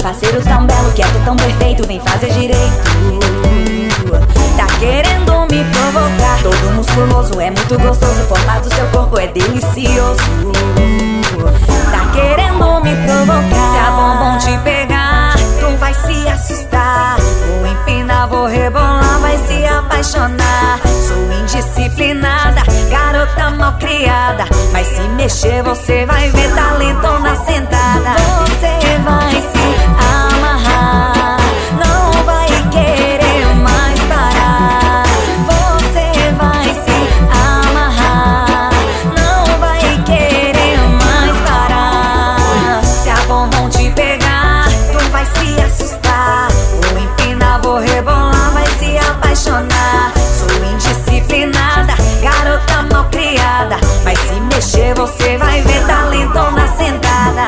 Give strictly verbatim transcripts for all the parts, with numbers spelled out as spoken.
faceiro tão belo, quieto, tão perfeito, vem fazer direito. Tá querendo me provocar, todo musculoso, é muito gostoso, o formato do seu corpo é delicioso. Tá querendo me provocar, se a bombom te pegar, tu vai se assustar. Vou empinar, vou rebolar, vai se apaixonar. Sou indisciplinada, garota mal criada, mas se mexer você vai ver talento na sentada. Você vai se amarrar, não vai querer mais parar. Você vai se amarrar, não vai querer mais parar. Se a bombom te pegar, tu vai se assustar. Vou empinar, vou rebolar, vai se apaixonar. Sou indisciplinada, garota mal criada, mas se mexer você vai ver talento na sentada.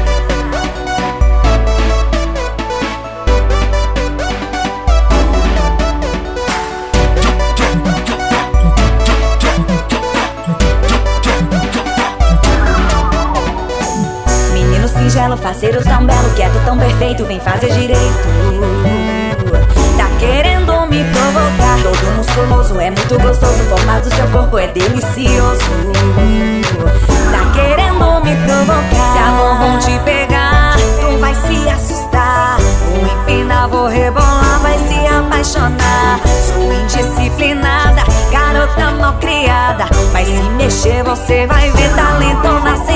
Menino singelo, faceiro tão belo, quieto, tão perfeito, vem fazer direito. Tá querendo me provocar, todo musculoso, é muito gostoso, o formato do seu corpo é delicioso. Tá querendo me provocar, se a bombom te pegar, tu vai se assustar. Vou empinar, vou rebolar, vai se apaixonar. Sou indisciplinada, garota mal criada, mas se mexer você vai ver talento na cena.